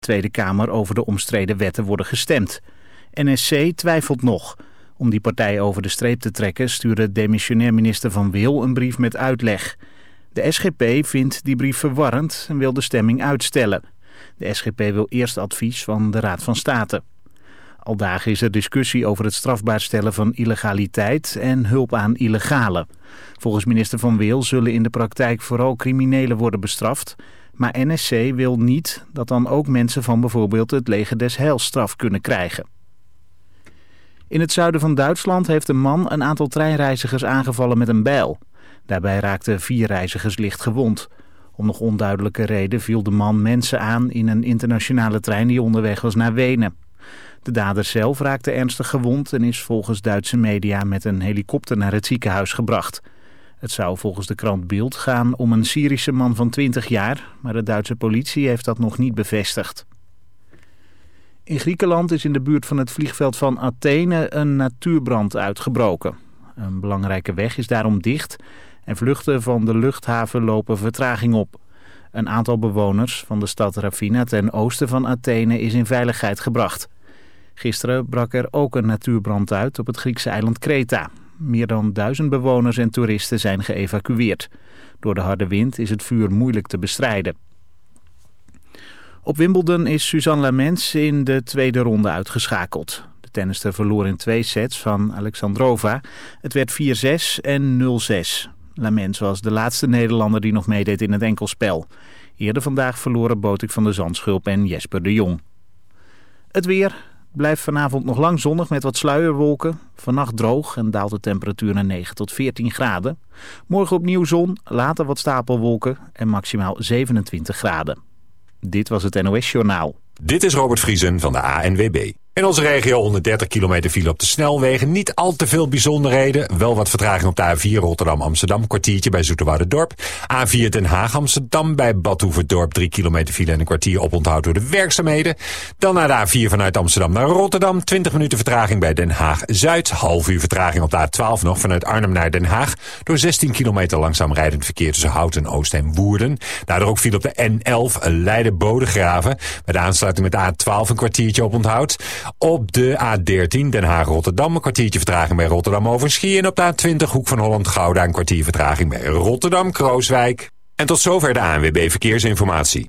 Tweede Kamer over de omstreden wetten worden gestemd. NSC twijfelt nog. Om die partij over de streep te trekken stuurde demissionair minister Van Wil een brief met uitleg. De SGP vindt die brief verwarrend en wil de stemming uitstellen. De SGP wil eerst advies van de Raad van State. Al dagen is er discussie over het strafbaar stellen van illegaliteit en hulp aan illegalen. Volgens minister Van Wil zullen in de praktijk vooral criminelen worden bestraft. Maar NSC wil niet dat dan ook mensen van bijvoorbeeld het leger des Heils straf kunnen krijgen. In het zuiden van Duitsland heeft een man een aantal treinreizigers aangevallen met een bijl. Daarbij raakten 4 reizigers licht gewond. Om nog onduidelijke reden viel de man mensen aan in een internationale trein die onderweg was naar Wenen. De dader zelf raakte ernstig gewond en is volgens Duitse media met een helikopter naar het ziekenhuis gebracht. Het zou volgens de krant Bild gaan om een Syrische man van 20 jaar, maar de Duitse politie heeft dat nog niet bevestigd. In Griekenland is in de buurt van het vliegveld van Athene een natuurbrand uitgebroken. Een belangrijke weg is daarom dicht en vluchten van de luchthaven lopen vertraging op. Een aantal bewoners van de stad Rafina ten oosten van Athene is in veiligheid gebracht. Gisteren brak er ook een natuurbrand uit op het Griekse eiland Kreta. Meer dan 1000 bewoners en toeristen zijn geëvacueerd. Door de harde wind is het vuur moeilijk te bestrijden. Op Wimbledon is Suzanne Lamens in de tweede ronde uitgeschakeld. De tennister verloor in 2 sets van Alexandrova. Het werd 4-6 en 0-6. Lamens was de laatste Nederlander die nog meedeed in het enkelspel. Eerder vandaag verloren Botik van der Zandschulp en Jesper de Jong. Het weer blijft vanavond nog lang zonnig met wat sluierwolken. Vannacht droog en daalt de temperatuur naar 9 tot 14 graden. Morgen opnieuw zon, later wat stapelwolken en maximaal 27 graden. Dit was het NOS Journaal. Dit is Robert Vriesen van de ANWB. In onze regio 130 kilometer file op de snelwegen. Niet al te veel bijzonderheden. Wel wat vertraging op de A4 Rotterdam-Amsterdam. Kwartiertje bij Zoeterwouderdorp. A4 Den Haag-Amsterdam bij Bad Hoeverdorp. 3 kilometer file en een kwartier oponthoud door de werkzaamheden. Dan naar de A4 vanuit Amsterdam naar Rotterdam. 20 minuten vertraging bij Den Haag-Zuid. Half uur vertraging op de A12 nog vanuit Arnhem naar Den Haag. Door 16 kilometer langzaam rijdend verkeer tussen Houten, Oost en Woerden. Daardoor ook file op de N11 Leiden-Bodegraven. Bij de aansluiting met de A12 een kwartiertje oponthoud. Op de A13 Den Haag-Rotterdam een kwartiertje vertraging bij Rotterdam-Overschie. En op de A20 Hoek van Holland-Gouda een kwartier vertraging bij Rotterdam-Krooswijk. En tot zover de ANWB Verkeersinformatie.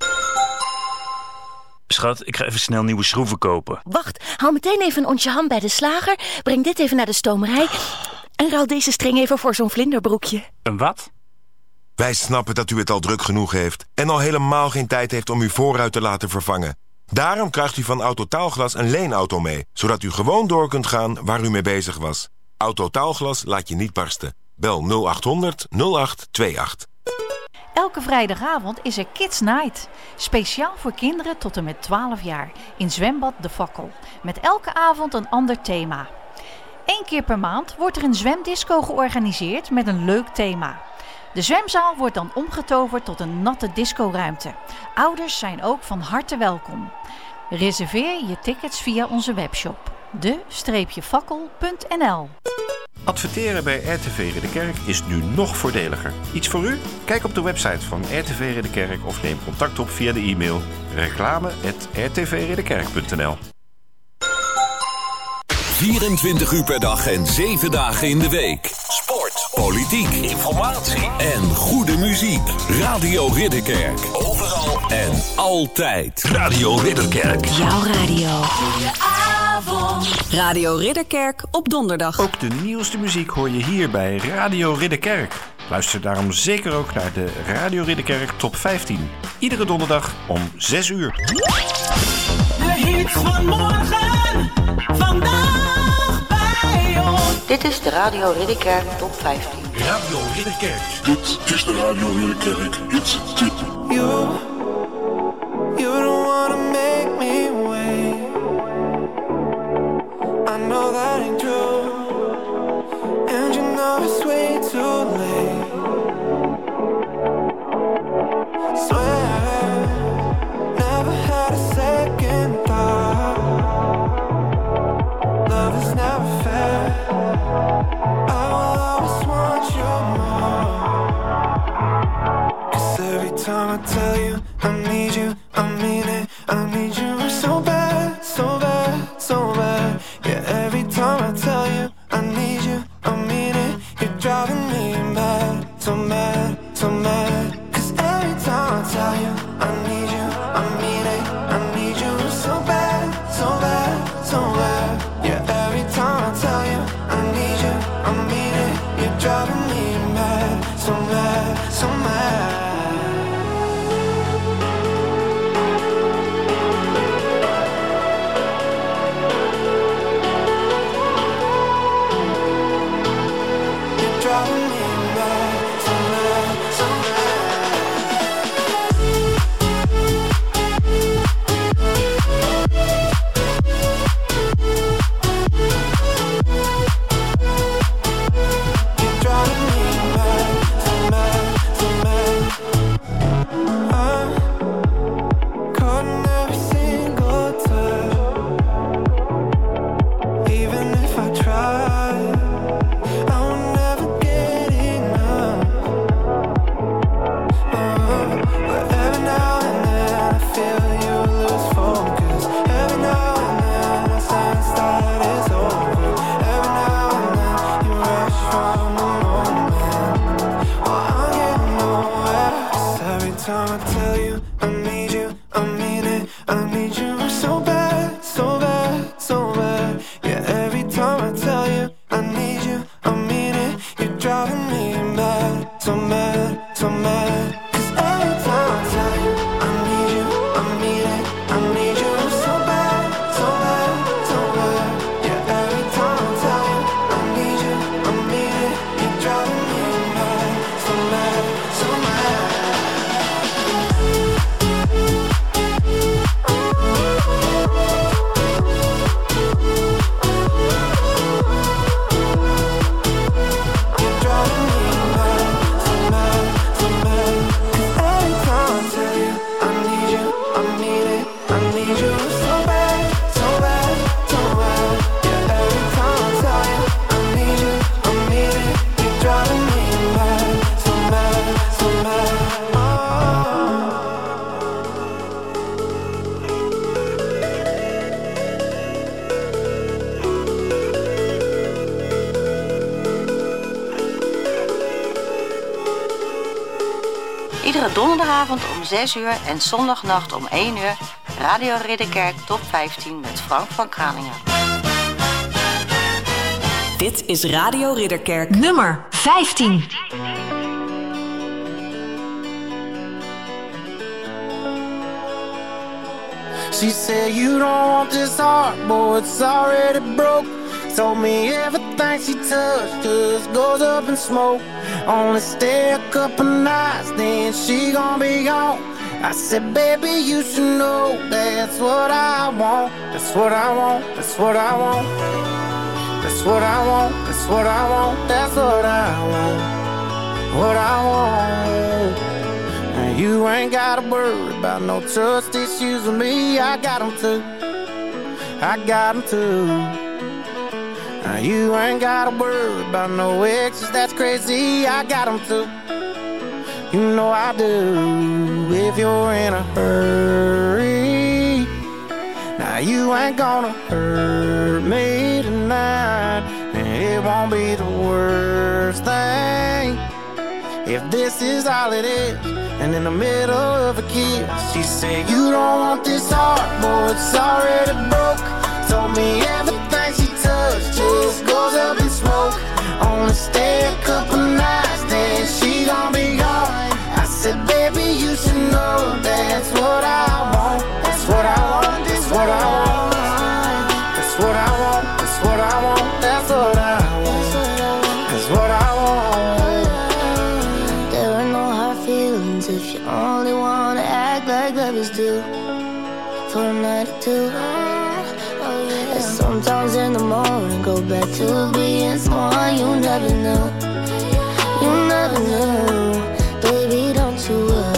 Schat, ik ga even snel nieuwe schroeven kopen. Wacht, haal meteen even een onsje ham bij de slager. Breng dit even naar de stomerij. En ruil deze string even voor zo'n vlinderbroekje. Een wat? Wij snappen dat u het al druk genoeg heeft en al helemaal geen tijd heeft om uw voorruit te laten vervangen. Daarom krijgt u van Autotaalglas een leenauto mee, zodat u gewoon door kunt gaan waar u mee bezig was. Autotaalglas laat je niet barsten. Bel 0800 0828. Elke vrijdagavond is er Kids Night. Speciaal voor kinderen tot en met 12 jaar. In zwembad De Fakkel. Met elke avond een ander thema. 1 keer per maand wordt er een zwemdisco georganiseerd met een leuk thema. De zwemzaal wordt dan omgetoverd tot een natte discoruimte. Ouders zijn ook van harte welkom. Reserveer je tickets via onze webshop. de-fakkel.nl. Adverteren bij RTV Ridderkerk is nu nog voordeliger. Iets voor u? Kijk op de website van RTV Ridderkerk of neem contact op via de e-mail reclame@rtvridderkerk.nl. 24 uur per dag en 7 dagen in de week. Sport, politiek, informatie en goede muziek. Radio Ridderkerk. Overal en altijd. Radio Ridderkerk. Jouw radio. Goedenavond. Radio Ridderkerk op donderdag. Ook de nieuwste muziek hoor je hier bij Radio Ridderkerk. Luister daarom zeker ook naar de Radio Ridderkerk Top 15. Iedere donderdag om 6 uur. De hits van morgen, vandaag bij ons. Dit is de Radio Ridderkerk Top 15. Radio Ridderkerk. Dit is de Radio Ridderkerk. It's tip. You don't wanna make me wait. I know that ain't true. And you know it's way too late. Swear, never had a second thought. Love is never fair. I will always want you more. 'Cause every time I tell you I need you, I mean it. I need you Iedere donderdagavond om 6 uur en zondagnacht om 1 uur. Radio Ridderkerk Top 15 met Frank van Kraningen. Dit is Radio Ridderkerk. Nummer 15. She said you don't want this heart, boy, it's already broke. Told me everything she touched just goes up in smoke. Only stay a couple nights, then she gon' be gone. I said, baby, you should know that's what I want. That's what I want, that's what I want. That's what I want, that's what I want. That's what I want, what I want. And you ain't gotta worry about no trust issues with me. I got them too, I got them too. Now you ain't gotta worry about no exes, that's crazy. I got them too, you know I do. If you're in a hurry, now you ain't gonna hurt me tonight. And it won't be the worst thing if this is all it is. And in the middle of a kiss, she said, you don't want this heart, boy, it's already broke. Told me everything she touched just goes up in smoke. Only stay a couple nights, then she gon' be gone. I said, baby, you should know that's what I want. That's what I want, that's what I want. That's what I want, that's what I want. That's what I want, that's what I want. There are no hard feelings if you only wanna act like babies do. For a night or two. And sometimes in the morning go back to being someone you never knew. You never knew. Baby, don't you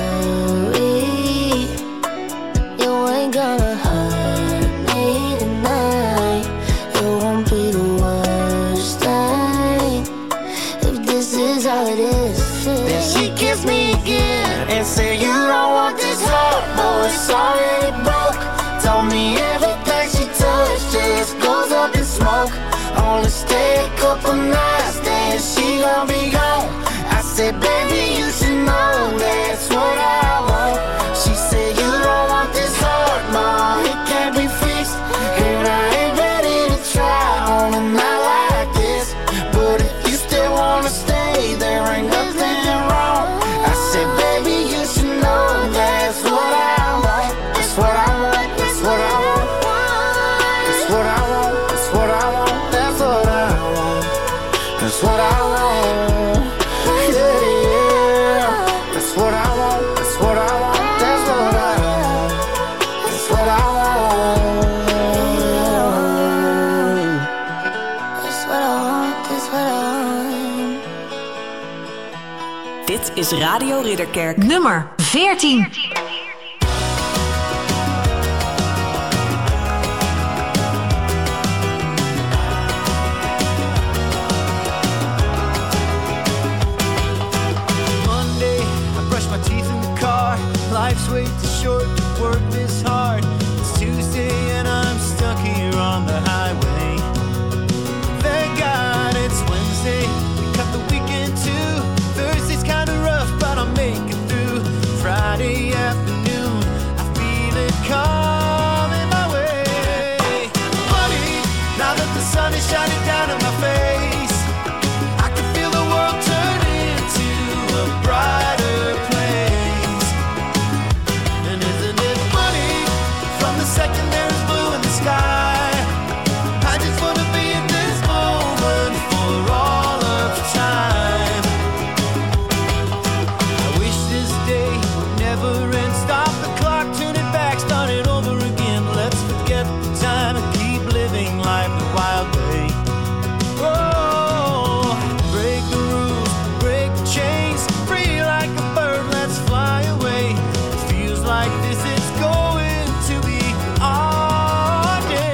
worry, you ain't gonna hurt me tonight. It won't be the worst thing if this is all it is. Then she kissed me again and said, you don't want this heart, boy, it's already broke. Told me everything she touched just goes up in smoke. Only stay a couple nights, then she gon' be gone. I said, baby, you should know that's what I want. She said, you don't want this heart, ma, it can't be fixed. And I ain't ready to try on a night like this. But if you still wanna stay, there ain't nothing wrong. I said, baby, you should know that's what I want. That's what I want, that's what I want. That's what I want, that's what I want. That's what I want, that's what I want. Dit is Radio Ridderkerk. Nummer 14. Monday, I brush my teeth in the car. Life's way too short to work this hard. It's Tuesday and I'm stuck here on the highway. Thank God it's Wednesday. We cut the weekend too. Thursday's kinda rough, but I'll make it through. Friday afternoon, I feel it coming my way. Funny, now that the sun is shining down in my face, I can feel the world turn into a brighter place. And isn't it funny, from the second there is blue in the sky, I just wanna be in this moment for all of time. I wish this day would never end. Stop the clock, turn it back, start it over again. Let's forget the time and keep living life the wild way. Oh, break the rules, break the chains, free like a bird, let's fly away. It feels like this is going to be our day.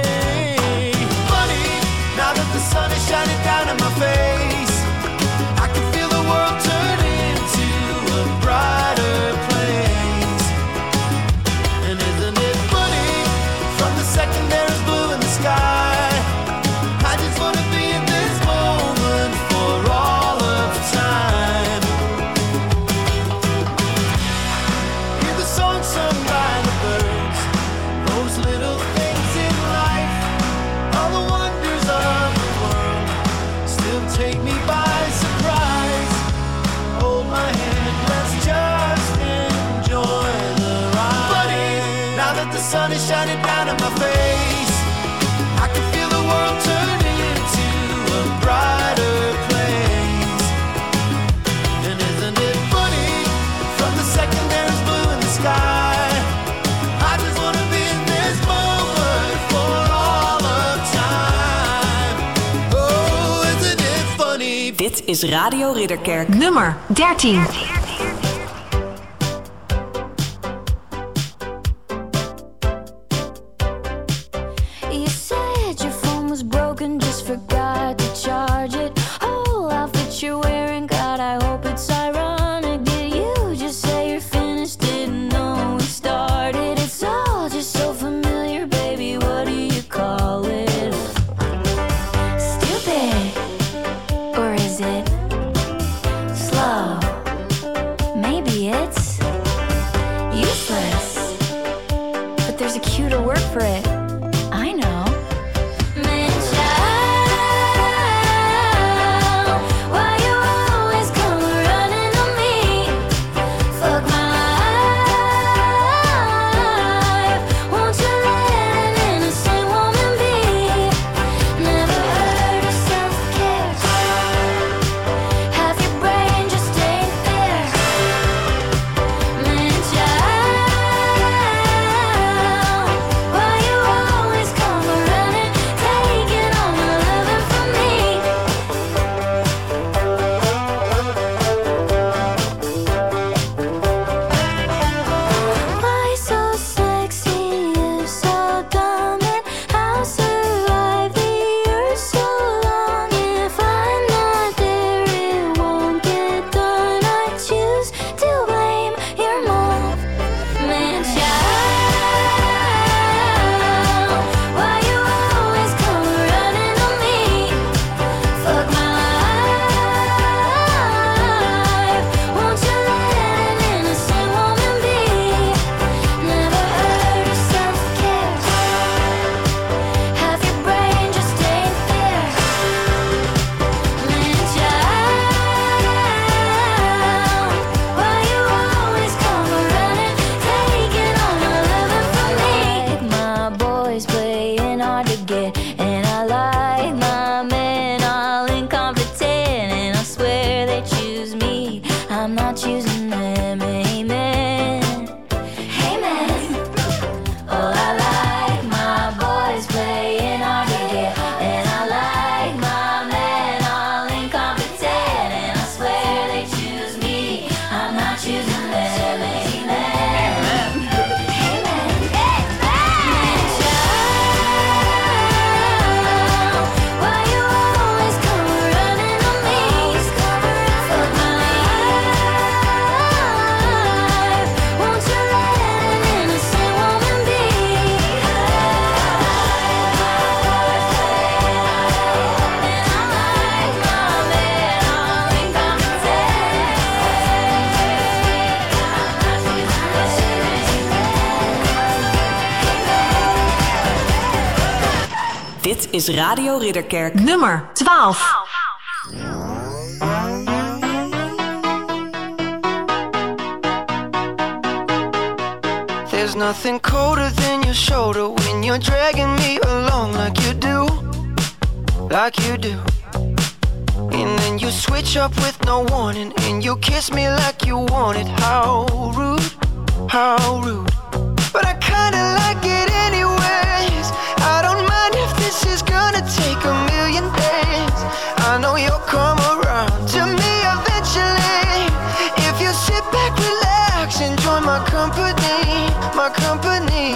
is shining down in my face. I can feel the world turning into a brighter place. And isn't it funny, from the second there's blue in the sky, I just wanna be in this moment for all of time. Oh, isn't it funny? Dit is Radio Ridderkerk. Nummer 13. You said your phone was broken, just forgot to charge it. Oh, outfit you're wearing, God, I hope it's ironic. Did you just say you're finished, didn't know we started? It's all just so familiar, baby, what do you call it? Stupid, or is it slow? Maybe it's useless, but there's a cuter word for it. I know. Man, child, why you always come running on me? Fuck my life. Won't you let an innocent woman be? Never heard of self-care. Half your brain just ain't there. Man, child, why you always come running, taking all my loving from me? Why so sexy, you so dumb, and I'll survive the earth so long. If I'm not there, it won't get done. I choose to blame your mom. Man, child, why you always come running on me? Fuck my life. Won't you let an innocent woman be? Never heard of self-care. Half your brain just ain't there. Man, child, why you always come running, taking all my loving from me? My boys playing hard to get, and I like my men all incompetent, and I swear they choose me, I'm not choosing them. Amen. Amen. Oh, I like my boys playing hard to get, and I like my men all incompetent, and I swear they choose me, I'm not choosing them. Amen. Amen. Man, child, why you always come running on me? Fuck my life. Won't you let an innocent woman be? Dit is Radio Ridderkerk. Nummer 12. There's nothing colder than your shoulder when you're dragging me along like you do. And then you switch up with no warning, and you kiss me like you want it. How rude, how rude. But I kinda like it anyways. I don't mind if this is gonna take a million days. I know you'll come around to me eventually. If you sit back, relax, enjoy my company, my company.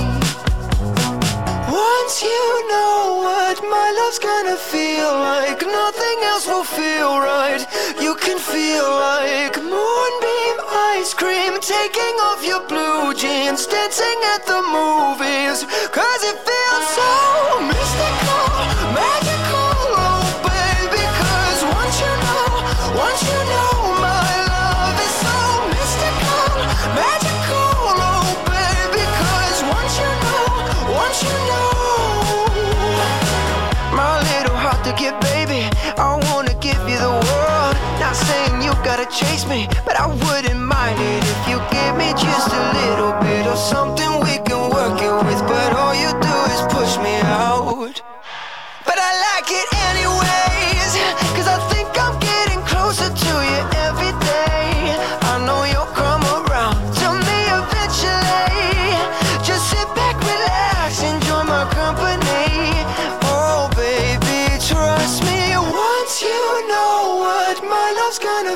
Once you know what my love's gonna feel like, nothing else will feel right. You can feel like moonbeam ice cream, taking off your blue jeans, dancing at the movies, 'cause it feels so mystical, magical, oh baby. 'Cause once you know my love is so mystical, magical, oh baby. 'Cause once you know my little heart to give, baby, I wanna give you the world. Not saying you gotta chase me, but I wouldn't mind it if you give me just a little bit of something we can work it with. But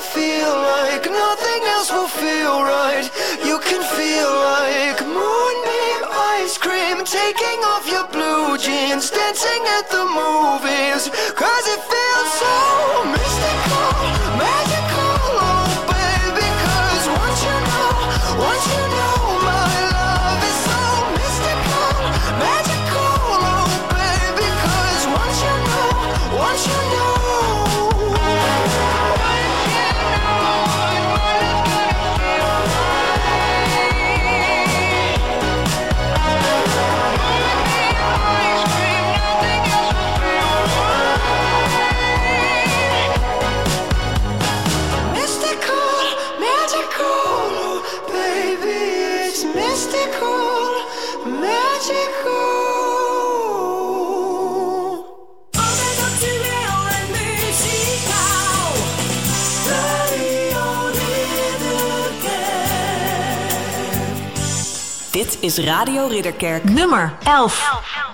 feel like nothing else will feel right. You can feel like moonbeam ice cream, taking off your blue jeans, dancing at the movies, 'cause it feels so mystical, magical, oh baby, 'cause once you know my love is so mystical, magical, oh baby, 'cause once you know Dit is Radio Ridderkerk. Nummer 11.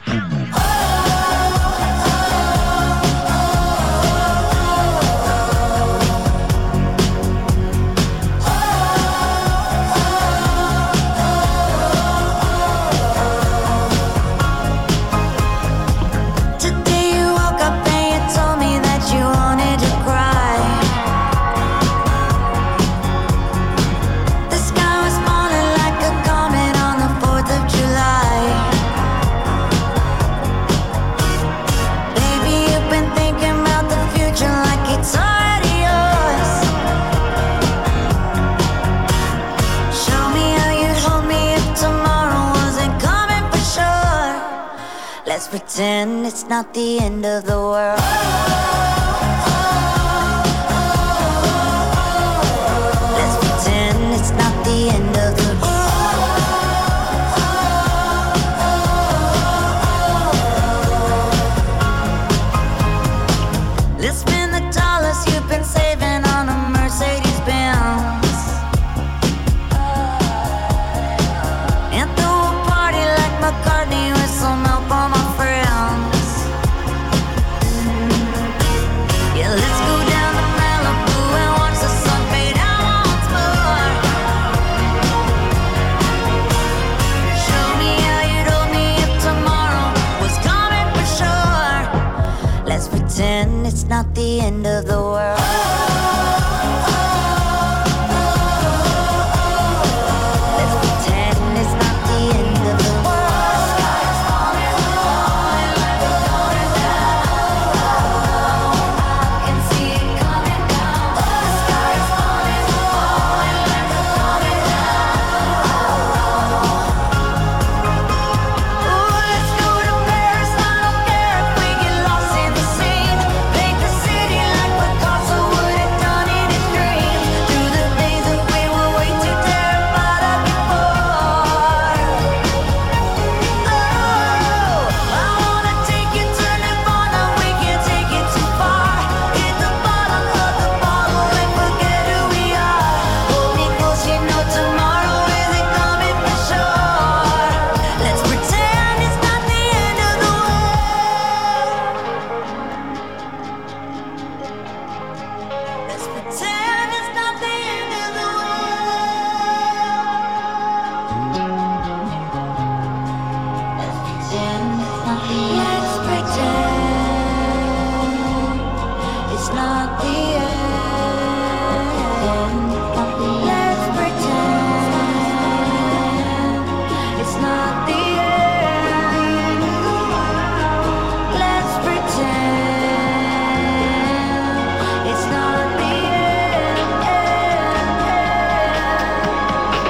Let's pretend it's not the end of the world. Let's pretend it's not the end of the world. Let's spend the dollars you've been saving on a Mercedes-Benz and throw a party like McCartney with some help on my friends. Yeah, let's go down to Malibu and watch the sun fade out once more. Show me how you'd hold me if tomorrow was coming for sure. Let's pretend it's not the end of the world.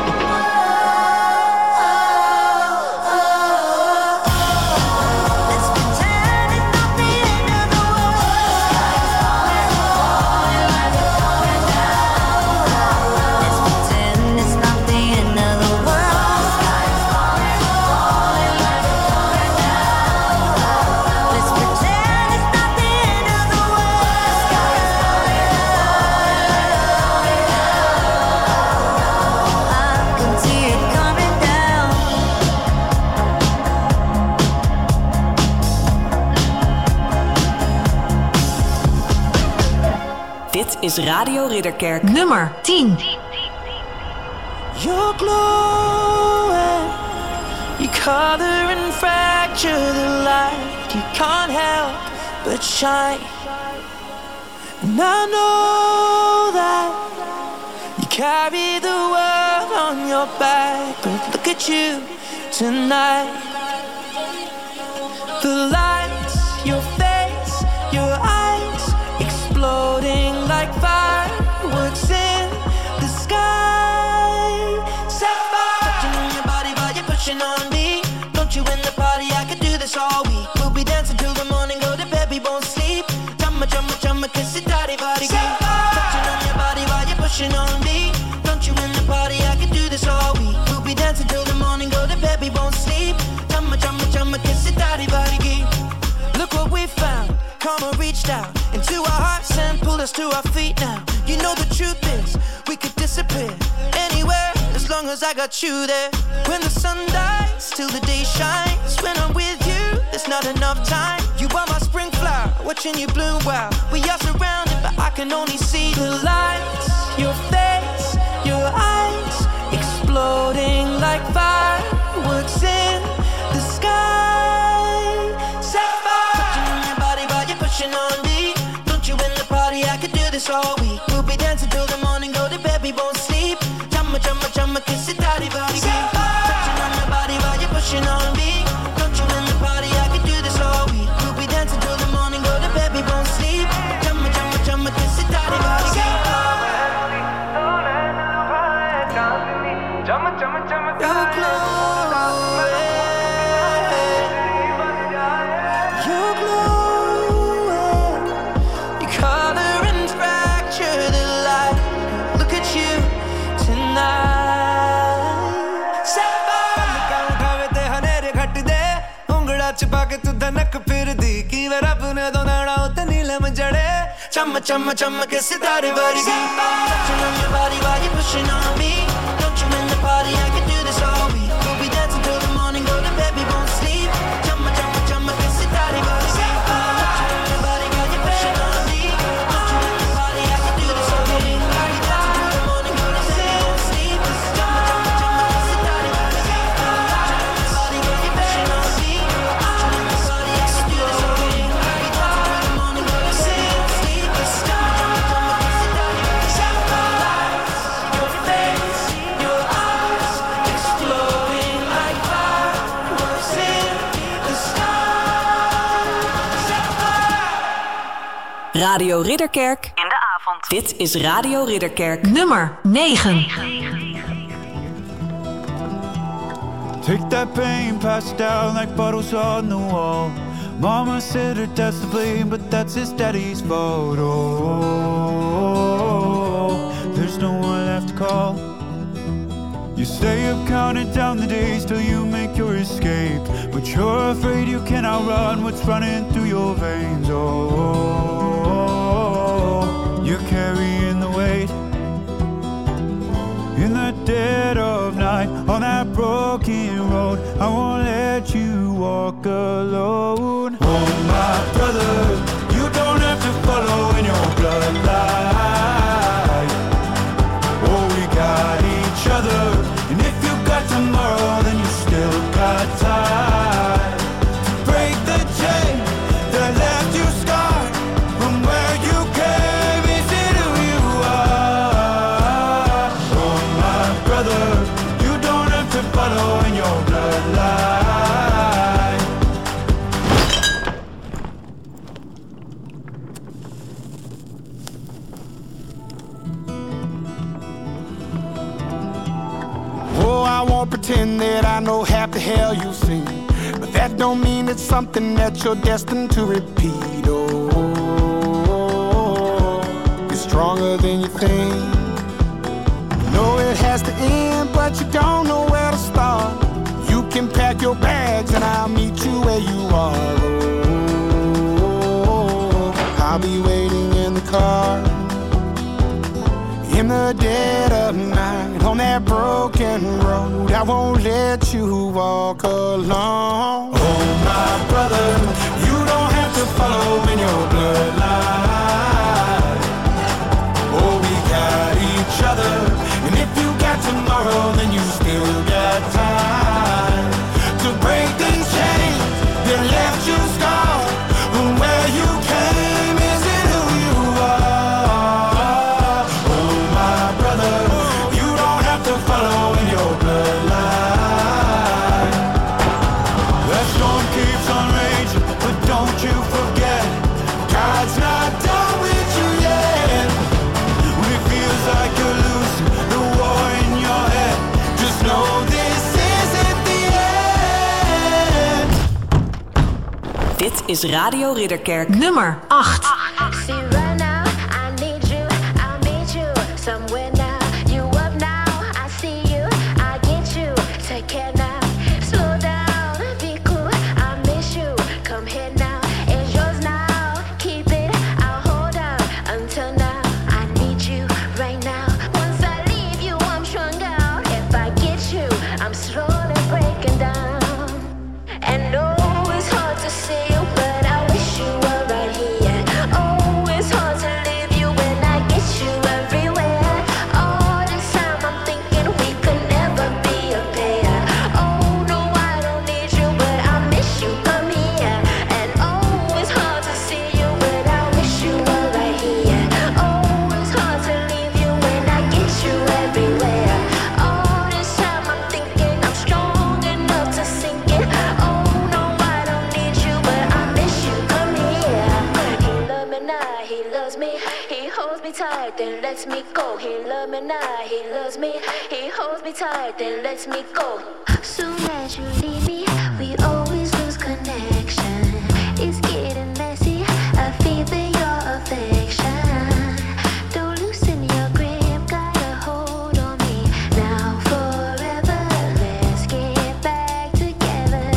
Let's is Radio Ridderkerk. Nummer 10. You're glowing, you color and fracture the light. You can't help but shine. And I know that you carry the world on your back, but look at you tonight. The lights, your face, your eyes, exploding like fireworks in the sky. Sapphire, touching on your body while you're pushing on me. Don't you in the party? I could do this all week. We'll be dancing till the morning, go to bed, we won't sleep. Chumma, chumma, chumma, kiss it, daddy, body, touching on your body while you're pushing on me. Don't you in the party? I could do this all week. We'll be dancing till the morning, go to bed, we won't sleep. Chumma, chumma, chumma, kiss it, daddy, body. Look what we found. Karma reached out into our hearts and pulled us to our feet now. You know the truth is, we could disappear anywhere as long as I got you there. When the sun dies, till the day shines. When I'm with you, there's not enough time. You are my spring flower, watching you bloom wild. We are surrounded, but I can only see the lights. Your face, your eyes, exploding like fireworks in the sky. Sapphire, touching on your body while you're pushing on me. Don't you in the party? I could do this all week. We'll be dancing till the morning, go to bed, we won't sleep. Chumma, chumma, chumma, kiss it, daddy, body. Touching on your body while you're pushing on me. Don't you in the party? I could do this all week. We'll be dancing till the morning, go to bed, we won't sleep. Chumma, chumma, chumma, kiss it, daddy, body. You're glowing, you're glowing. You color and fracture the light. Look at you tonight. Sapphire, उठावे ते हनेरे घट दे उंगड़ा छिपा के तू धनक फिर दी की वे रब ने दो नाड़ा उते नीलम जड़े चम्म चम्म चम्म के सितारे वर्गी. Touching on your body while you're pushing on me. Don't you in the party? I can do this all week. We'll be dancing till the morning, go to bed, we won't sleep. Chumma chumma chumma ke sitare bari. Touching on your body while you're pushing on me. Don't you in the party? I can do this all week. We'll be dancing till the morning, go to bed, we won't sleep. Chumma chumma chumma ke sitare bari. Touching on your body while you're pushing on me. Don't you in the party? I can do this all week. We'll be dancing till the morning, go to bed, we won't sleep. Chumma chumma chumma ke sitare bari. Your face, your eyes, exploding like fireworks in the sky. Radio Ridderkerk in de avond. Dit is Radio Ridderkerk. Nummer 9. Take that pain, pass it down like bottles on the wall. Mama said her dad's to blame, but that's his daddy's fault. Oh, there's no one left to call. You stay up counting down the days till you make your escape, but you're afraid you can outrun what's running through your veins. Oh, you're carrying the weight in the dead of night on that broken road. I won't let you walk alone. Oh, my brother, you don't have to follow in your bloodline. Oh, we got each other, and if you got tomorrow, then you still got time to break the chain that left you scarred from where you came into who you are. Oh, my brother, you don't have to follow in your bloodline. Oh, I won't pretend that I know half the hell you've seen, but that don't mean it's something that you're destined to repeat. Oh, you're stronger than you think. You know it has to end, but you don't know where to start. You can pack your bags and I'll meet you where you are. Oh, I'll be waiting in the car in the dead of night on that broken road. I won't let you walk alone. Oh, my brother, you don't have to follow in your bloodline. Dit is Radio Ridderkerk. Nummer 8. See right now, I need you, I meet you somewhere now. You up now, I see you, I get you. Take care now, slow down, be cool. I miss you, come here now. It's yours now, keep it. I'll hold on until now. I need you right now. Once I leave you, I'm strung out. If I get you, I'm slowly breaking down. And no, it's hard to see you, but I wish you were right here. Oh, it's hard to leave you when I get you everywhere. All this time I'm thinking we could never be a pair. Oh, no, I don't need you, but I miss you, come here. And oh, it's hard to see you, but I wish you were right here. Oh, it's hard to leave you when I get you everywhere. All this time I'm thinking I'm strong enough to sink it. Oh, no, I don't need you, but I miss you, come here. He love me now, he loves me. He holds me tight, then lets me go. He love me now, he loves me. He holds me tight, then lets me go. Soon as you leave me, we always lose connection. It's getting messy, I feel your affection. Don't loosen your grip, got a hold on me. Now forever, let's get back together.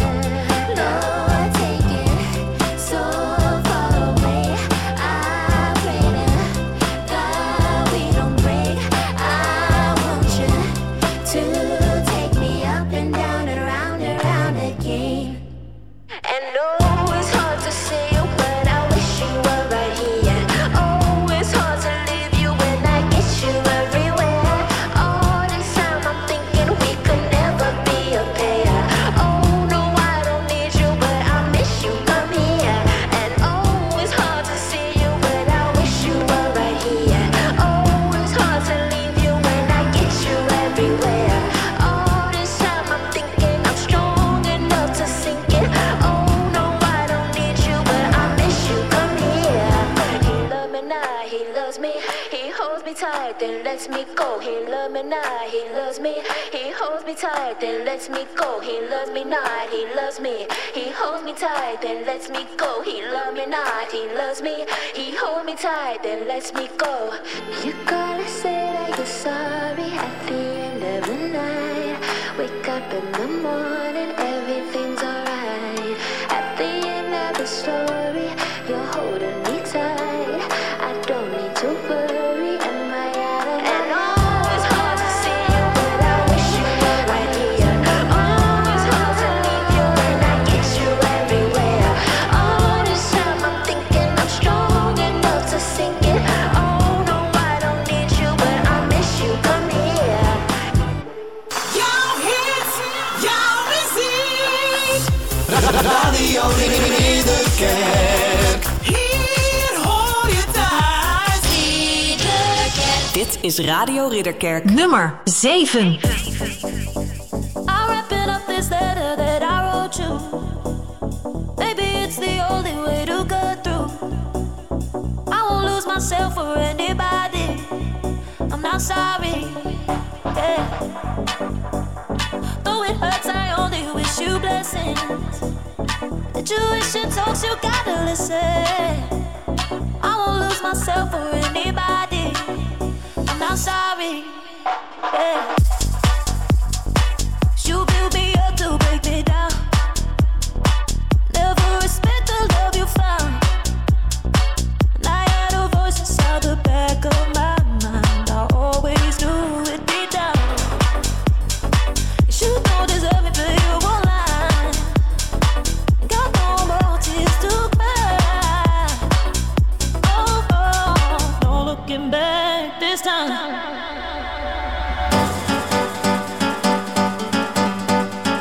Lord, take it so far away. I pray to God we don't break. I want you to take me up and down and round again. And oh, it's hard to see you, but I wish you were right here. Oh, it's hard to leave you when I get you everywhere. All this time I'm thinking we could never be a pair. Oh, no, I don't need you, but I miss you, come here. And oh, it's hard to see you, but I wish you were right here. Oh, it's hard to leave you when I get you everywhere. All this time I'm thinking I'm strong enough to sink it. Oh, no, I don't need you, but I miss you, come here. He love me now, he loves me. He holds me tight, then lets me go. He love me now, he loves me. He holds me tight, then lets me go. He loves me not, he loves me. He holds me tight, then lets me go. He love me not, he loves me. He holds me tight, then lets me go. You gotta say that you're sorry at the end of the night. Wake up in the morning, everything's alright. At the end of the story, you're holding me tight. I don't need to worry, am I out of and oh, it's hard to see you, but I wish you were right here. Oh, it's hard to leave you when I get you everywhere. All this time I'm thinking I'm strong enough to sink it. Oh, no, I don't need you, but I miss you, come here. Jouw hits, jouw muziek. Radio Ridderkerk. Hier hoor je thuis. Ridderkerk. Dit is Radio Ridderkerk. Nummer 7. I'm wrapping up this letter that I wrote you. Maybe it's the only way to get through. I won't lose myself for anybody. I'm not sorry. Yeah. Though it hurts, I only wish you blessings. The tuition talks, you gotta listen. I won't lose myself for anybody. I'm not sorry. Yeah. You build me up to break me down. Never respect the love you found. And I had a voice inside the back of my mind. I always knew it'd be down. You don't deserve me, but you won't lie. Got no more tears to cry. Oh, oh, no looking back this time.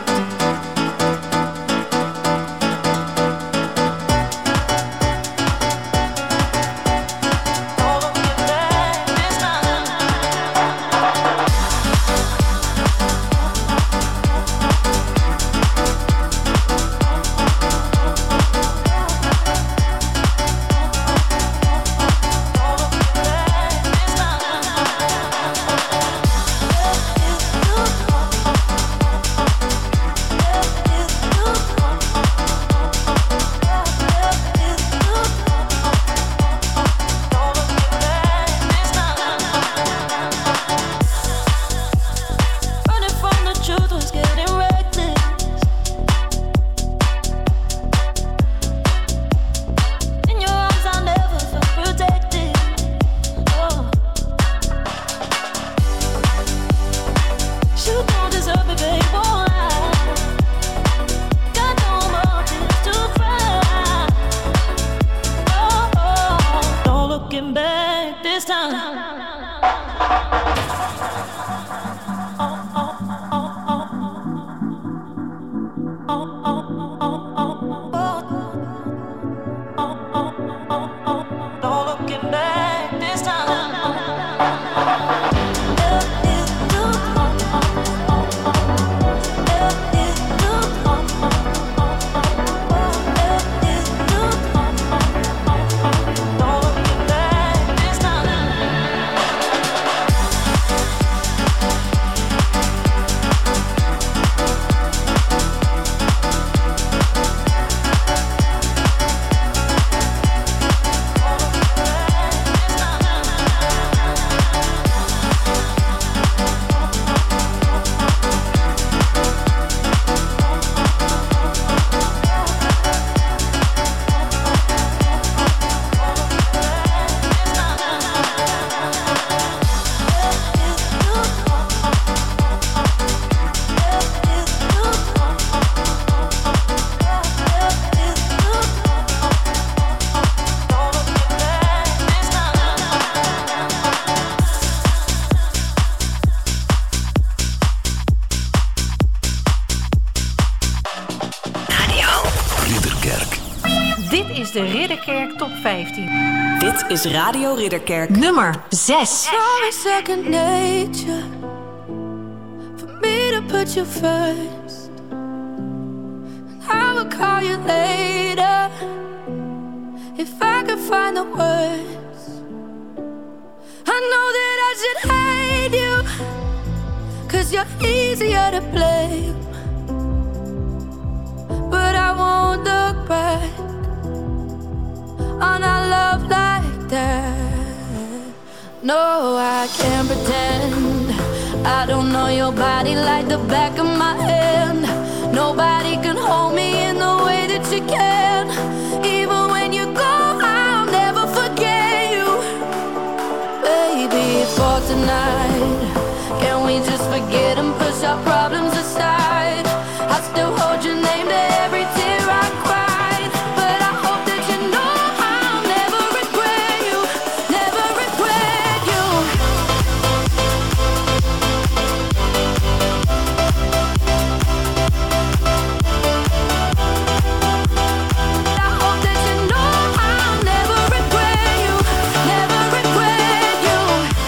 Dit is de Ridderkerk Top 15. Dit is Radio Ridderkerk. Nummer 6. Sorry, second nature. For me to put you first. I will call you later. If I could find the words. I know that I should hate you. 'Cause you're easier to blame. But I won't look back on our love like that. No, I can't pretend I don't know your body like the back of my hand. Nobody can hold me in the way that you can. Even when you go, I'll never forget you. Baby, for tonight, can we just forget and push our problems aside? I still hold your name to every tear I cried. But I hope that you know I'll never regret you. Never regret you. I hope that you know I'll never regret you. Never regret you.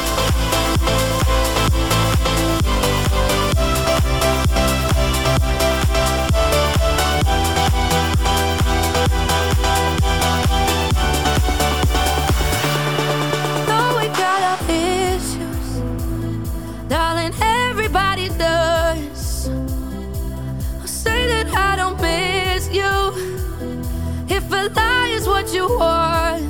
Though we got our issues, darling, everybody does. I'll say that I don't miss you. If a lie is what you want,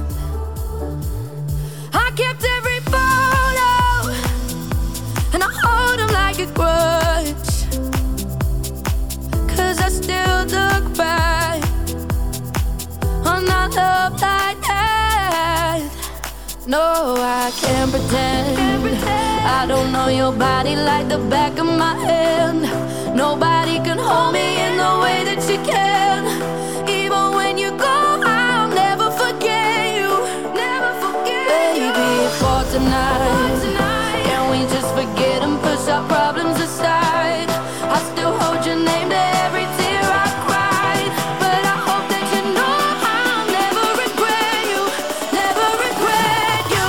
I kept every photo and I hold them like a grudge. 'Cause I still look back on our love like that. No, I can't pretend I don't know your body like the back of my hand. Nobody can hold me in the way that you can. Even when you go, I'll never forget you. Never forget you. Baby, for tonight, can we just forget and push our problems aside? I still hold your name to every tear I cried. But I hope that you know I'll never regret you. Never regret you.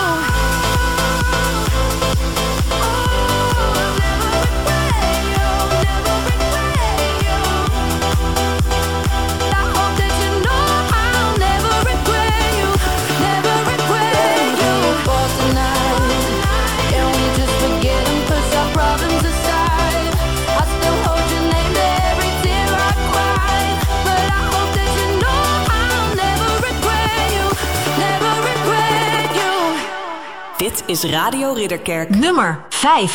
I hope that you know I'll never regret you. Never regret you. For tonight, can we just forget and push our problems aside? I still hold your name to every tear I cried. But I hope that you know I'll never regret you. Never regret you. Dit is Radio Ridderkerk. Nummer 5.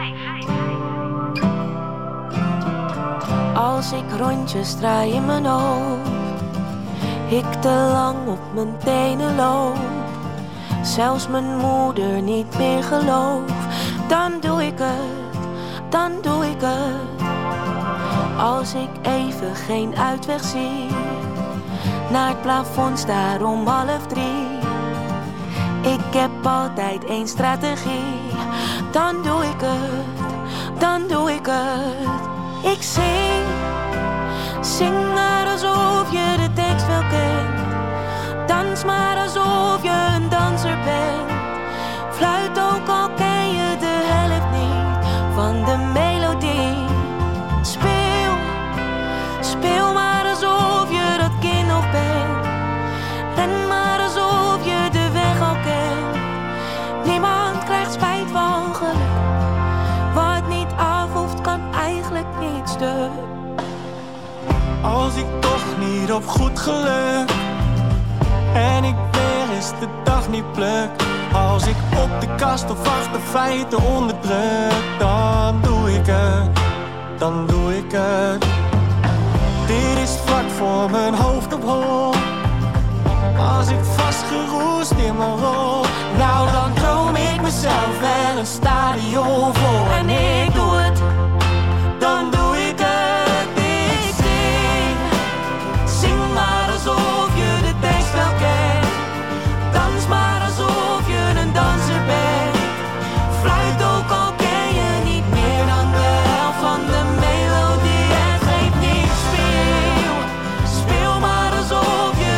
Als ik rondjes draai in mijn hoofd, ik te lang op mijn tenen loop, zelfs mijn moeder niet meer geloof, dan doe ik het, dan doe ik het. Als ik even geen uitweg zie, naar het plafond staar om 2:30. Ik heb altijd één strategie, dan doe ik het, dan doe ik het. Ik zing maar alsof je de tekst wel kent. Dans maar alsof je een danser bent. Fluit ook al ken je de helft niet van de melodie. Speel maar alsof je dat kind nog bent. Ren maar alsof je de weg al kent. Niemand krijgt spijt van geluk. Wat niet af hoeft kan eigenlijk niet stuk. Als ik toch niet op goed geluk en ik weer eens de dag niet pluk. Als ik op de kast of achter feiten onderdruk, dan doe ik het, dan doe ik het. Dit is vlak voor mijn hoofd op hol. Als ik vastgeroest in mijn rol, nou dan droom ik mezelf wel een stadion vol. En ik doe het, dan doe ik het. Ik zing maar alsof je de tekst wel kent. Dans maar alsof je een danser bent. Fluit ook al ken je niet meer dan de helft van de melodie. En geef niet, speel maar alsof je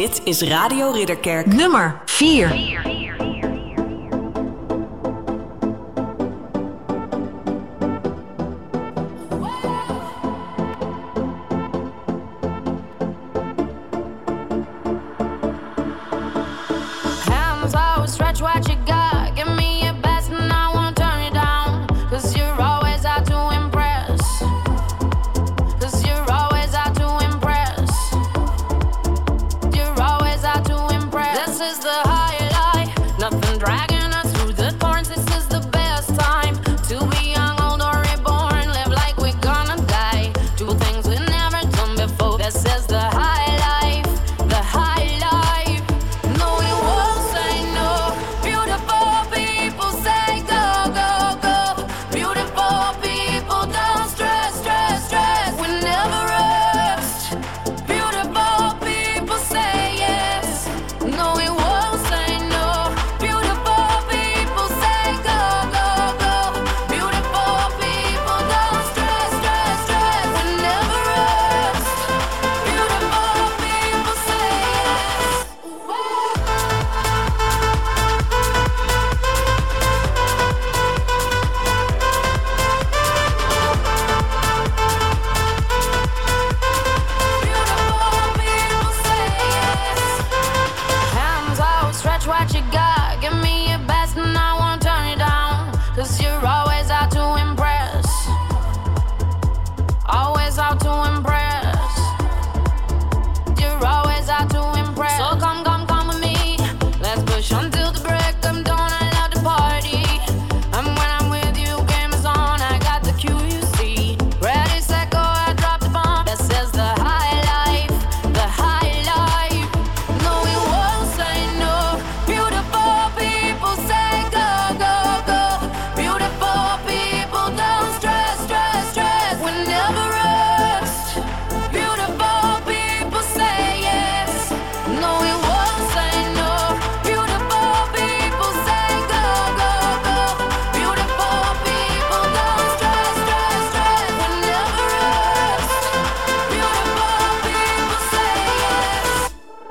Dit is Radio Ridderkerk. Nummer 4. Hands out, stretch what you got. Give me your best and I won't turn you down. 'Cause you're always out to impress. 'Cause you're always out to impress. You're always out to impress. This is the highlight. Nothing dragging us through the thorns. This is the best time to be young, old or reborn. Live like we're gonna die. Do things we've never done before. This is the high life. The high life. No, we won't say no. Beautiful people say go, go, go. Beautiful people don't stress, stress, stress. We never rest. Beautiful people say yes. No, we won't say no. Beautiful people say go, go, go. Beautiful people don't stress, stress, stress. We never rest. Beautiful people say yes. Hands out, stretch what you got. Give me your best and I won't turn you down. 'Cause you're always out to impress. Always out to impress. You're always out to impress. So come, come, come with me. Let's push until the break of dawn. I love the party. And when I'm with you, game is on. I got the cue, you see. Ready, set, go, I drop the bomb. This is the high life. The high life. No, we won't say no. Beautiful people say go, go, go. Beautiful people don't stress, stress, stress. We never rest. Beautiful people say yes. No, we won't say no. Beautiful people say go, go, go. Beautiful people don't stress, stress, stress. We never rest. Beautiful people say yes.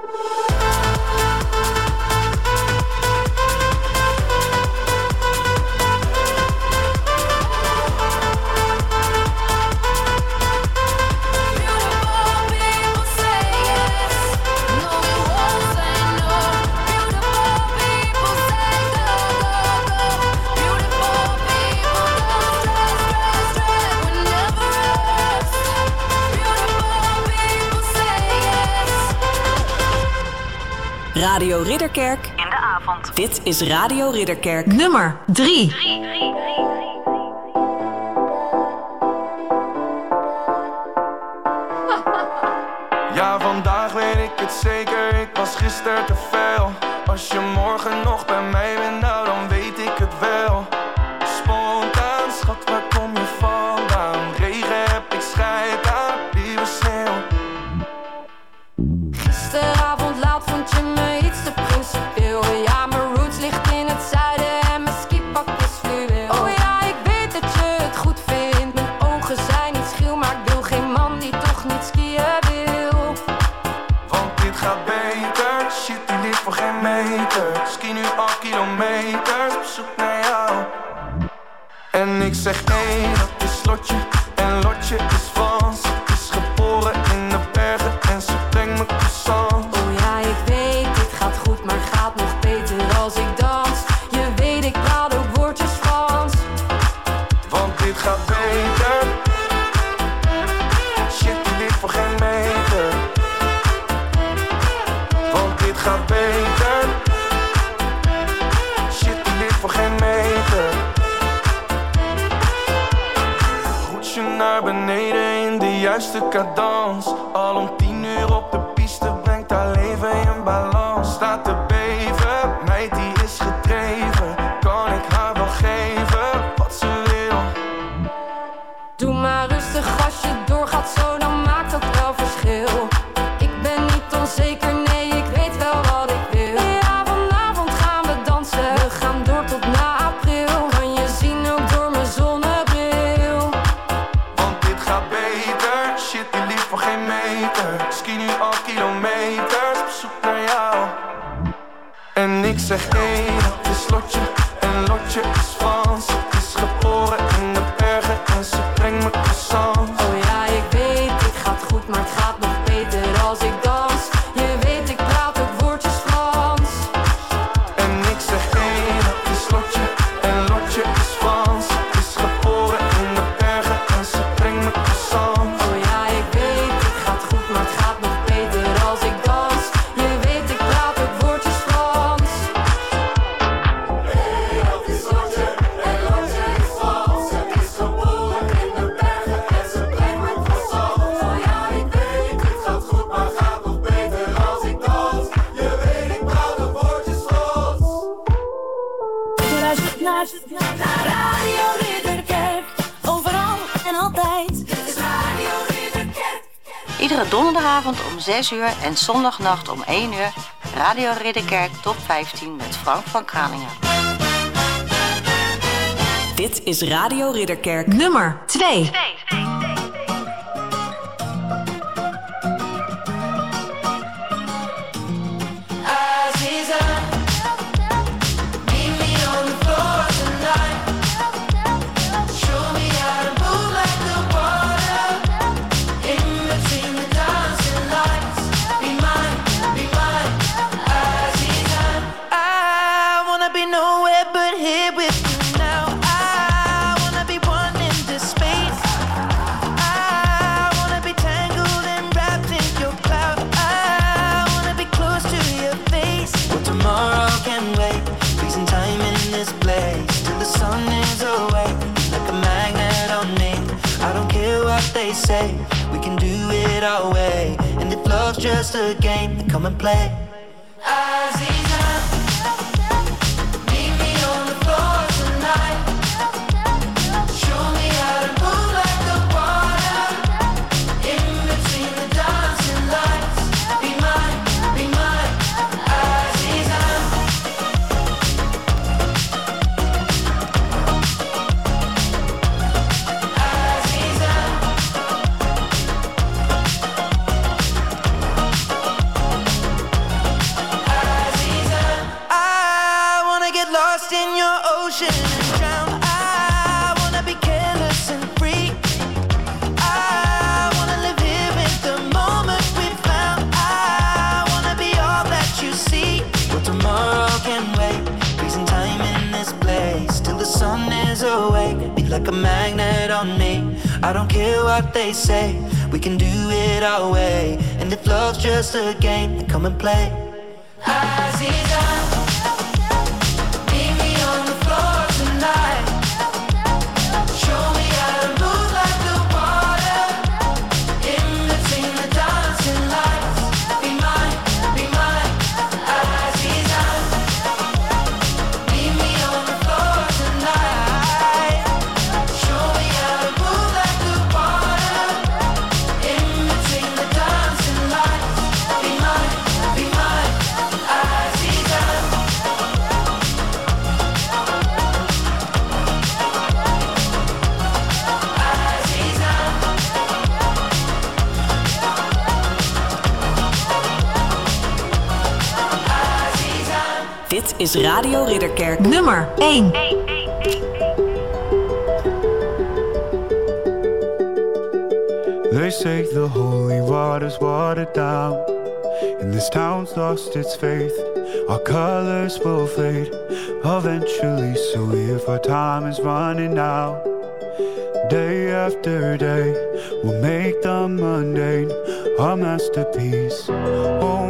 Radio Ridderkerk in de avond. Dit is Radio Ridderkerk. Nummer 3. Ja, vandaag weet ik het zeker, ik was gisteren te veel. Als je morgen nog bij mij bent, nou dan weet ik het wel. Spontaan, schat, waar kom je vandaan? Regen heb ik scheid aan, lieve sneeuw. Gisteravond laat vond je me iets te principieel. Ja, mijn roots ligt in het zuiden en mijn skipak is fluweel. Oh ja, ik weet dat je het goed vindt. Mijn ogen zijn niet schil, maar ik wil geen man die toch niet skiën wil. Want dit gaat beter, shit die ligt voor geen meter. Ski nu al kilometers, op zoek naar jou. En ik zeg nee, dat is Lotje. En Lotje is Frans. Ze is geboren in de bergen en ze brengt me croissants. Oh ja, ik weet, dit gaat goed, maar gaat nog beter als ik dans. Je weet, ik praat ook woordjes Frans. Want dit gaat beter. Shit die ligt voor geen meter. Want dit gaat beter. Shit die ligt voor geen meter. Roetje naar beneden in de juiste cadans. Al om 10 uur op de piste brengt haar leven in balans. Staat te beven, meid die is gedreven. Kan ik haar wel geven wat ze wil? Doe maar rustig als je doorgaat zo, dan maakt dat wel verschil. Ik ben niet onzeker, nee, ik weet wel wat ik wil. Ja, vanavond gaan we dansen, we gaan door tot na april. Kan je zien ook door mijn zonnebril. Want dit gaat beter, shit die ligt voor geen meter. Ski nu al lotje is Frans. Ze is geboren in de bergen en ze brengt me croissants. Oh ja, ik weet, het gaat goed, maar het gaat nog beter als ik dans. Je weet, ik praat ook woordjes Frans. En ik zeg hé, dat is lotje en lotje is Frans. Ze is geboren in de bergen en ze brengt me croissants. Oh ja, ik weet, het gaat goed, maar het gaat nog beter als ik dans. Je weet, ik praat ook woordjes Frans. Hey, dat is lotje en lotje is Frans. Ze is geboren in de bergen en ze brengt me croissants. Oh ja, ik weet, het gaat goed, maar het gaat nog beter als ik dans. Je weet, ik praat ook woordjes Frans. Luister naar Radio Ridderkerk. Overal en altijd. Dit is Radio Ridderkerk. Iedere donderdagavond om 6 uur en zondagnacht om 1 uur... Radio Ridderkerk Top 15 met Frank van Kraningen. Dit is Radio Ridderkerk. Nummer 2. Aziza, meet me on the floor tonight. Show me how to move like the water. In between the dancing lights. Be mine, Aziza. I wanna be nowhere but here with you now. I wanna be one in this space. I wanna be tangled and wrapped in your cloud. I wanna be close to your face. Well, tomorrow can wait. Freezing time in this place till the sun is away. Like a magnet on me. I don't care what they say. We can do it our way. And if love's just a game, then come and play. Aziza, meet me on the floor tonight. Show me how to move like the water. In between the dancing lights. Be mine, Aziza. Aziza. I wanna get lost in your ocean and drown. I wanna be careless and free. I wanna live here in the moment we found. I wanna be all that you see. Well, tomorrow can wait. Freezing time in this place till the sun is awake. Be like a magnet on me. I don't care what they say. We can do it our way. And if love's just a game, then come and play. Aziza, meet me on the floor tonight. Show me how to move like the water. In between the dancing lights. Be mine, Aziza. Meet me on the floor tonight. Show me how to move like the water. In between the dancing lights. Be mine, Aziza. Dit is Radio Ridderkerk. Nummer 1. They say the holy water's watered down, and this town's lost its faith. Our colors will fade eventually, so if our time is running out, day after day, we'll make the mundane our masterpiece. Oh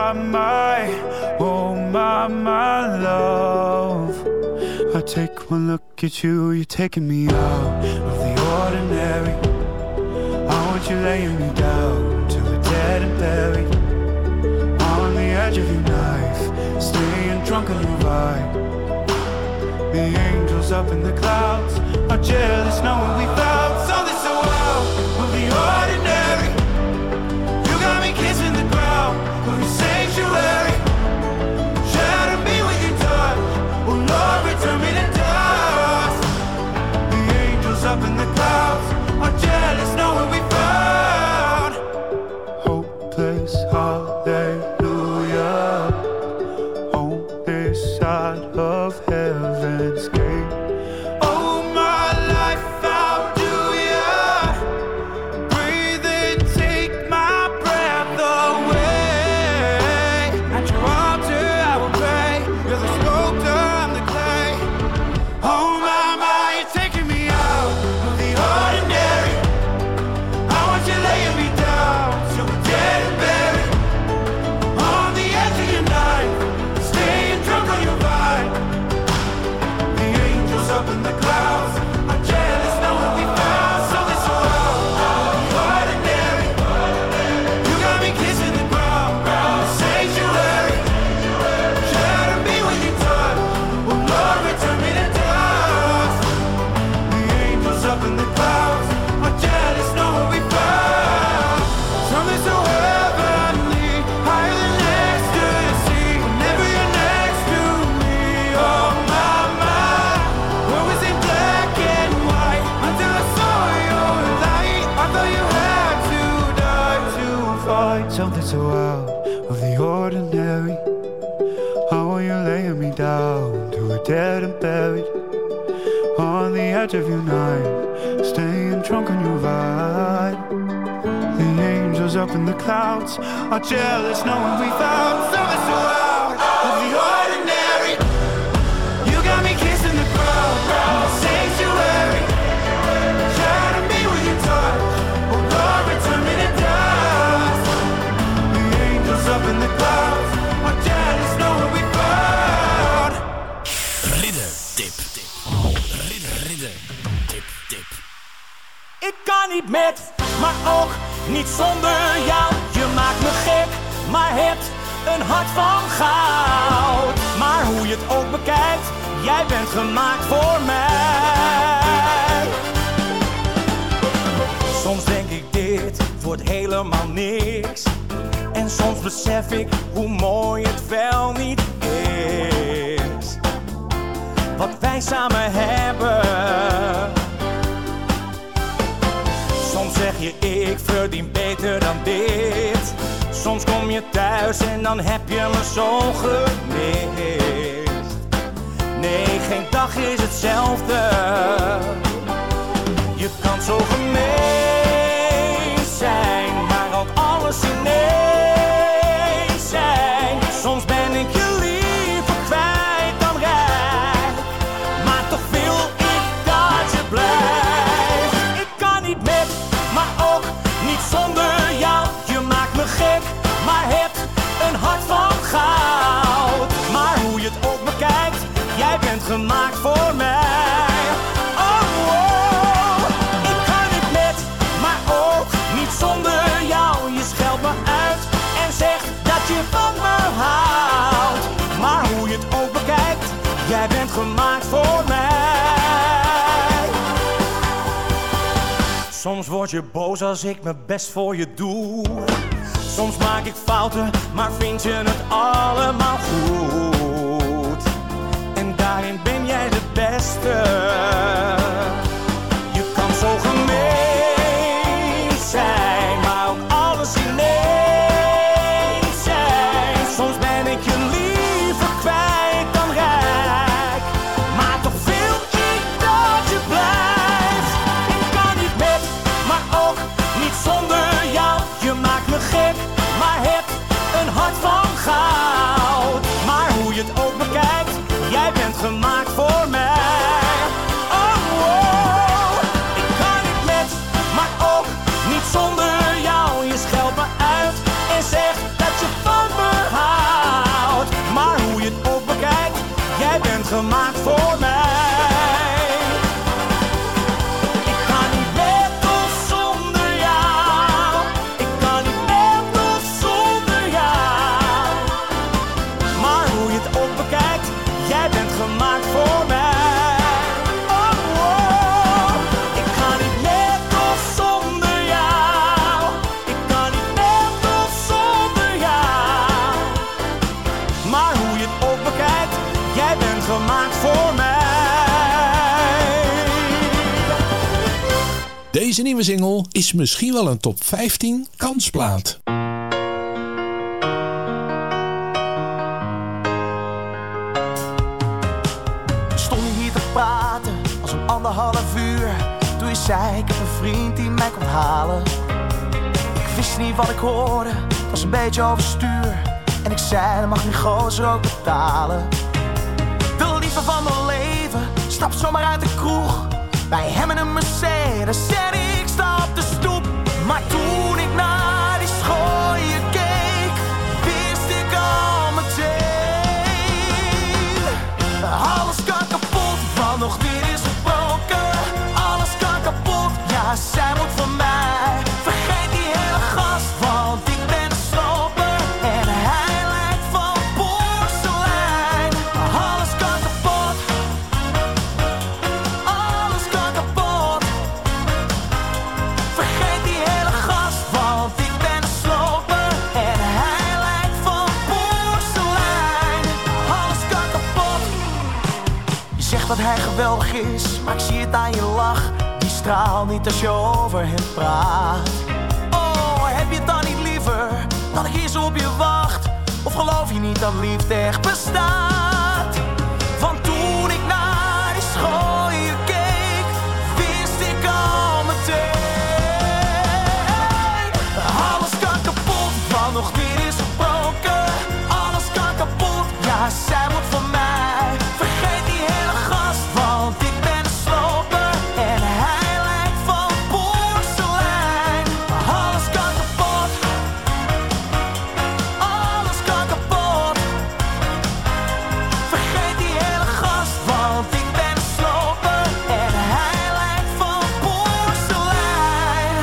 my love, I take one look at you, you're taking me out of the ordinary. I want you laying me down till we're dead and buried, on the edge of your knife, staying drunk on your vibe. The angels up in the clouds are jealous knowing we found something so wild of the ordinary. You got me kissing the ground of your sanctuary. Shatter me with your touch, oh Lord, return me to dust. The angels up in the clouds are jealous knowing we found hopeless hallelujah on this side of heaven. heaven's gate. Oh, my life, how do ya breathe and take my breath away? At your altar I will pray. You're the sculptor, I'm the clay. Oh my, you're taking me out of the ordinary. I want you laying me down till we're dead and buried. On the edge of your knife, staying drunk on your vine. The angels up in the clouds are jealous knowing we found something so ordinary. You got me kissing the ground, sanctuary. Shatter me when you touch, oh Lord, return me to dust. The angels up in the clouds are jealous knowing we found something so heavenly, higher than ecstasy. Whenever you're next to me, oh my, what was in black and white until I saw your light. I thought you had to die to find something so out of the ordinary. How are you laying me down to a dead and buried? On the edge of your night, staying drunk on your vine. The angels up in the clouds are jealous knowing we found something so out of the ordinary. You got me kissing the ground, sanctuary. Shatter me with your touch, oh Lord, return me to dust. The angels up in the clouds are jealous knowing we found. Riddertip. Riddertip. Ik kan niet met, maar ook niet zonder jou. Je maakt me gek, maar hebt een hart van goud. Maar hoe je het ook bekijkt, jij bent gemaakt voor mij. Soms denk ik dit wordt helemaal niks. En soms besef ik hoe mooi het wel niet is. Wat wij samen hebben. Soms zeg je ik verdien beter dan dit. Soms kom je thuis en dan heb je me zo gemist. Nee, geen dag is hetzelfde. Je kan zo gemeen zijn, maar ook alles ineens zijn. Soms ben ik je liever kwijt dan rijk, maar toch wil ik dat je blijft. Ik kan niet met, maar ook niet zonder jou. Je maakt me gek, maar hebt een hart van goud. Maar hoe je het ook bekijkt, jij bent gemaakt voor mij. Zonder jou, je scheldt me uit en zegt dat je van me houdt. Maar hoe je het ook bekijkt, jij bent gemaakt voor mij. Soms word je boos als ik mijn best voor je doe. Soms maak ik fouten, maar vind je het allemaal goed. En daarin ben jij de beste. Je kan zo gemeen zijn, maar ook alles ineens zijn. Soms ben ik je liever kwijt dan rijk, maar toch wil ik dat je blijft. Ik kan niet met, maar ook niet zonder jou. Je maakt me gek, maar hebt een hart van goud. Maar hoe je het ook bekijkt, jij bent gemaakt voor mij. Zonder jou, je scheldt me uit en zegt dat je van me houdt. Maar hoe je het ook bekijkt, jij bent gemaakt voor mij. Ik kan niet met of zonder jou. Ik kan niet met of zonder jou. Maar hoe je het ook bekijkt, jij bent gemaakt voor mij. Gemaakt voor mij. Deze nieuwe single is misschien wel een top 15 kansplaat. je hier te praten als om 1,5 uur. Toen je zei, ik heb een vriend die mij komt halen. Ik wist niet wat ik hoorde, het was een beetje overstuur. En ik zei, dat mag die gozer ook betalen. De liefde van mijn leven stapt zomaar uit de kroeg. Bij hem in een Mercedes en ik sta op de stoep. Maar toen ik naar die schooien keek, wist ik al meteen. Alles kan kapot, want nog niet is gebroken. Alles kan kapot, ja, zij moet van mij. Vergeet die hele gast, want ik ben een sloper. En hij lijkt van porselein. Alles kan kapot. Alles kan kapot. Vergeet die hele gast, want ik ben een sloper. En hij lijkt van porselein. Alles kan kapot. Je zegt dat hij geweldig is, maar ik zie het aan je lach. Die straalt niet als je over hem praat. Oh, heb je het dan niet liever dat ik hier zo op je wacht? Of geloof je niet dat liefde echt bestaat? Want toen ik naar die schooien keek, wist ik al meteen. Alles kan kapot, want nog niet is gebroken. Alles kan kapot, ja, zij moet van mij. Vergeet die hele gast, want ik ben een sloper. En hij lijkt van porselein. Alles kan kapot. Alles kan kapot. Vergeet die hele gast, want ik ben een sloper. En hij lijkt van porselein.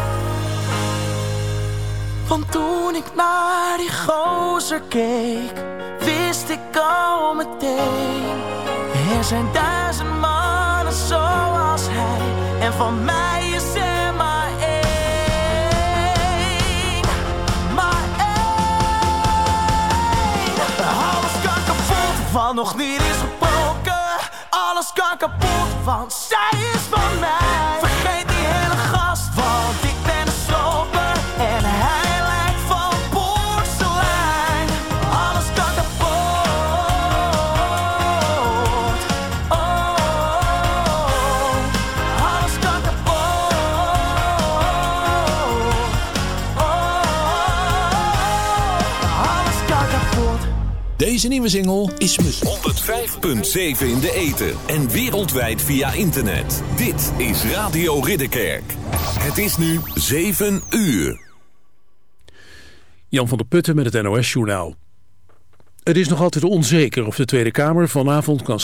Want toen ik naar die gozer keek, wist ik al meteen. Er zijn 1000 mannen zoals hij, en van mij is er maar één. Maar één. Alles kan kapot, want nog niet is gebroken. Alles kan kapot, want zij is van mij. Vergeet die hele gast, want ik ben een sloper. En hij lijkt van porselein. Alles kan kapot. Oh, alles kan kapot. Alles kan kapot. Deze nieuwe single is muziek. 105.7 in de ether en wereldwijd via internet. Dit is Radio Ridderkerk. Het is nu 7 uur. Jan van der Putten met het NOS-journaal. Het is nog altijd onzeker of de Tweede Kamer vanavond kan